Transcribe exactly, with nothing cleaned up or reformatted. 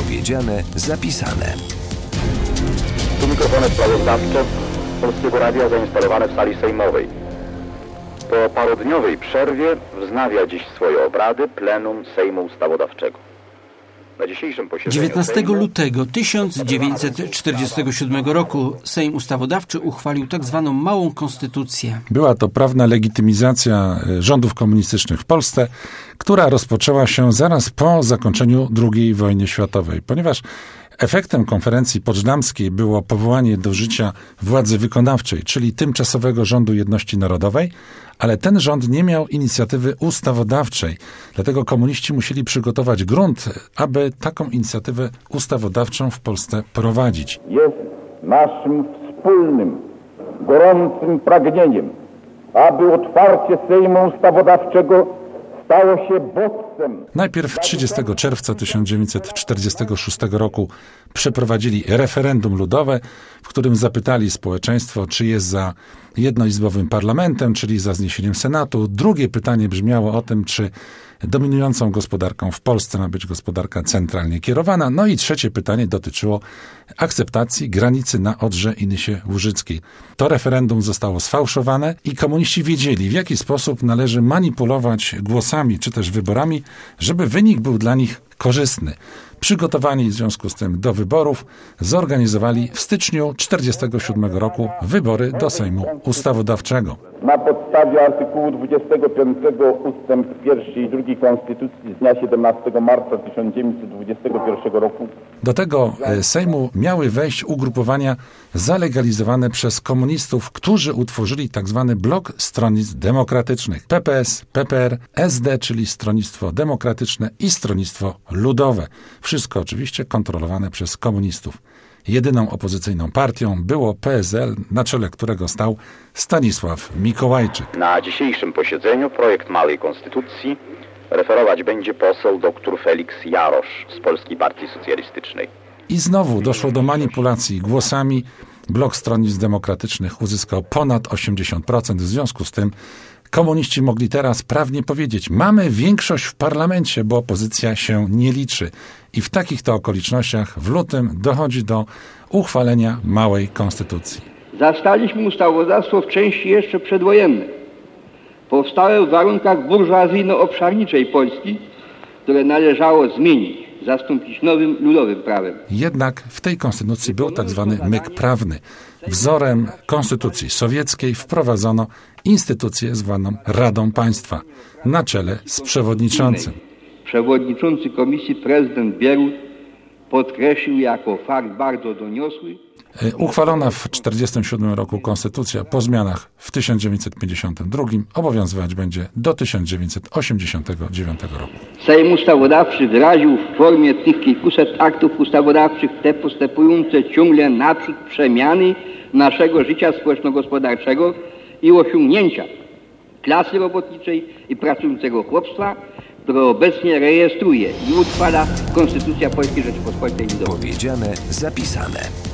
Powiedziane, zapisane. Tu mikrofony sprawozdawcze Polskiego Radia zainstalowane w sali sejmowej. Po parodniowej przerwie wznawia dziś swoje obrady plenum Sejmu Ustawodawczego. Na dzisiejszym posiedzeniu dziewiętnastego Sejmu lutego tysiąc dziewięćset czterdziestego siódmego roku Sejm Ustawodawczy uchwalił tak zwaną Małą Konstytucję. Była to prawna legitymizacja rządów komunistycznych w Polsce, która rozpoczęła się zaraz po zakończeniu drugiej wojny światowej, ponieważ efektem konferencji poczdamskiej było powołanie do życia władzy wykonawczej, czyli tymczasowego rządu jedności narodowej, ale ten rząd nie miał inicjatywy ustawodawczej. Dlatego komuniści musieli przygotować grunt, aby taką inicjatywę ustawodawczą w Polsce prowadzić. jest naszym wspólnym, gorącym pragnieniem, aby otwarcie Sejmu Ustawodawczego stało się bodźcem. Najpierw trzydziestego czerwca tysiąc dziewięćset czterdziestego szóstego roku przeprowadzili referendum ludowe, w którym zapytali społeczeństwo, czy jest za jednoizbowym parlamentem, czyli za zniesieniem Senatu. Drugie pytanie brzmiało o tym, czy dominującą gospodarką w Polsce ma być gospodarka centralnie kierowana. No i trzecie pytanie dotyczyło akceptacji granicy na Odrze i Nysie Łużyckiej. To referendum zostało sfałszowane i komuniści wiedzieli, w jaki sposób należy manipulować głosami czy też wyborami, żeby wynik był dla nich korzystny. Przygotowani w związku z tym do wyborów, zorganizowali w styczniu czterdziestego siódmego roku wybory do Sejmu Ustawodawczego. Na podstawie artykułu dwudziestego piątego ustęp pierwszy i drugi Konstytucji z dnia siedemnastego marca tysiąc dziewięćset dwudziestego pierwszego roku Do tego Sejmu miały wejść ugrupowania zalegalizowane przez komunistów, którzy utworzyli tzw. blok stronnictw demokratycznych. P P S, P P R, S D, czyli Stronnictwo Demokratyczne i Stronnictwo Ludowe. Wszystko oczywiście kontrolowane przez komunistów. Jedyną opozycyjną partią było P S L, na czele którego stał Stanisław Mikołajczyk. Na dzisiejszym posiedzeniu projekt Małej Konstytucji referować będzie poseł dr Felix Jarosz z Polskiej Partii Socjalistycznej. I znowu doszło do manipulacji głosami. Blok Stronnictw Demokratycznych uzyskał ponad osiemdziesiąt procent. W związku z tym komuniści mogli teraz prawnie powiedzieć: mamy większość w parlamencie, bo opozycja się nie liczy. I w takich to okolicznościach w lutym dochodzi do uchwalenia Małej Konstytucji. Zastaliśmy ustawodawstwo w części jeszcze przedwojennej, powstałe w warunkach burżuazyjno-obszarniczej Polski, które należało zmienić, zastąpić nowym, ludowym prawem. Jednak w tej konstytucji był tak zwany myk prawny. Wzorem konstytucji sowieckiej wprowadzono instytucję zwaną Radą Państwa na czele z przewodniczącym. Przewodniczący komisji prezydent Bierut podkreślił jako fakt bardzo doniosły. Uchwalona w tysiąc dziewięćset czterdziestym siódmym roku konstytucja po zmianach w tysiąc dziewięćset pięćdziesiątym drugim obowiązywać będzie do tysiąc dziewięćset osiemdziesiątego dziewiątego roku. Sejm Ustawodawczy wyraził w formie tych kilkuset aktów ustawodawczych te postępujące ciągle naprzód przemiany naszego życia społeczno-gospodarczego i osiągnięcia klasy robotniczej i pracującego chłopstwa, które obecnie rejestruje i utrwala Konstytucja Polskiej Rzeczypospolitej Ludowej. Powiedziane, zapisane.